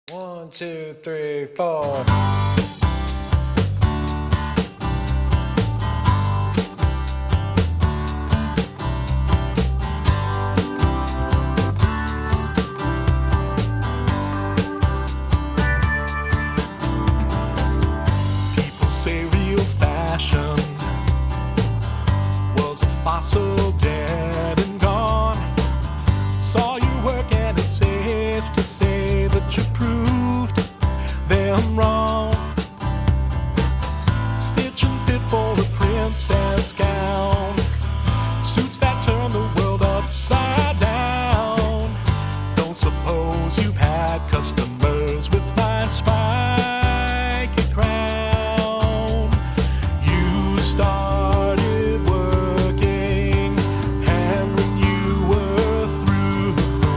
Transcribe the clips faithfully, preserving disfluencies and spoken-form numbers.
One, two, three, four. People say real fashion was a fossil dead and gone. Saw you work and it's safe to say that you proved them wrong. Stitching fit for a princess gown, suits that turn the world upside down. Don't suppose you've had customers with my spiky crown. You started working, and when you were through,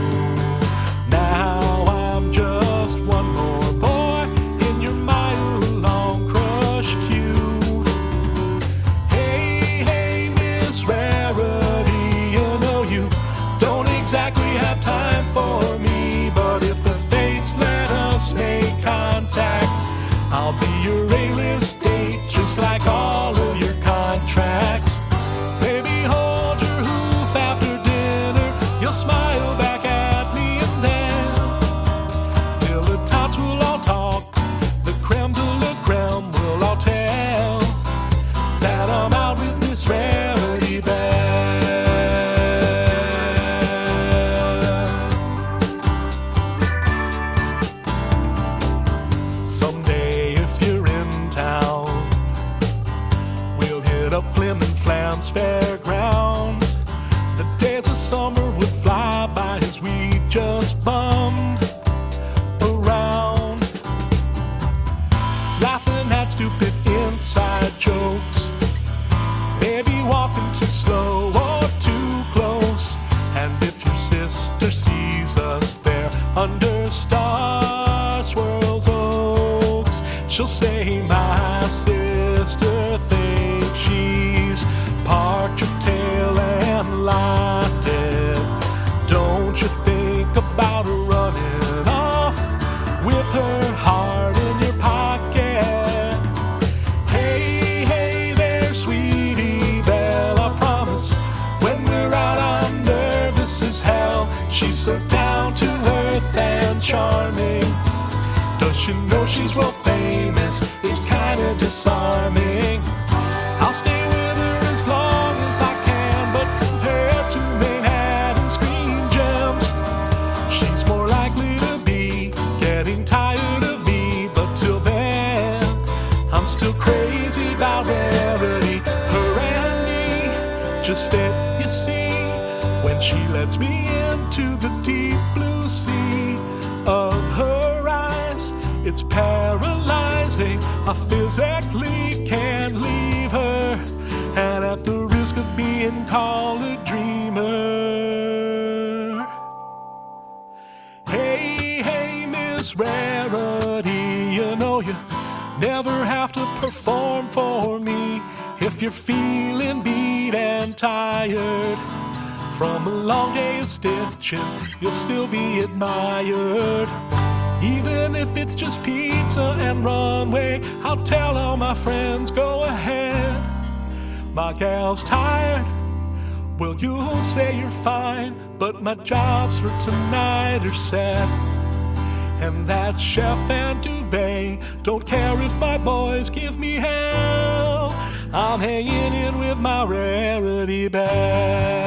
now I'm just one more boy in your mile-long crush queue. Hey, hey, Miss Rarity, you know you don't exactly have time for me, but if the fates let us make contact, I'll be your A-list date, just like all of your contracts. Baby, hold your hoof after dinner, you'll smile back at me, and then dilettantes will all talk, the creme de la creme will all tell that I'm out with Miss Rarity Bell. Someday if you're in town, we'll hit up Flim and Flam's fairgrounds. The days of summer would fly by as we just bummed around, laughing at stupid inside jokes, maybe walking too slow or too close. And if your sister sees us there under Star Swirl's oaks, she'll say, my sister thinks she's parked your tail and locked it. Don't you think about her running off with her heart in your pocket? Hey, hey there, sweetie Belle, I promise when we're out I'm nervous as hell. She's so down to earth and charming. Does she know she's world famous? It's kinda disarming. I'll stay with her as long as I can, but compared to Manhattan screen gems, she's more likely to be getting tired of me. But till then, I'm still crazy about Rarity. Her and me just fit, you see, when she lets me into the deep blue sea of her eyes. It's paralyzing, I physically can't leave her, and at the risk of being called a dreamer. Hey, hey, Miss Rarity, you know you never have to perform for me. If you're feeling beat and tired from a long day of stitching, you'll still be admired. Even if it's just pizza and runway, I'll tell all my friends, go ahead. My gal's tired, well, you'll say you're fine, but my jobs for tonight are set. And that chef and duvet don't care if my boys give me hell. I'm hanging in with my Rarity Bell.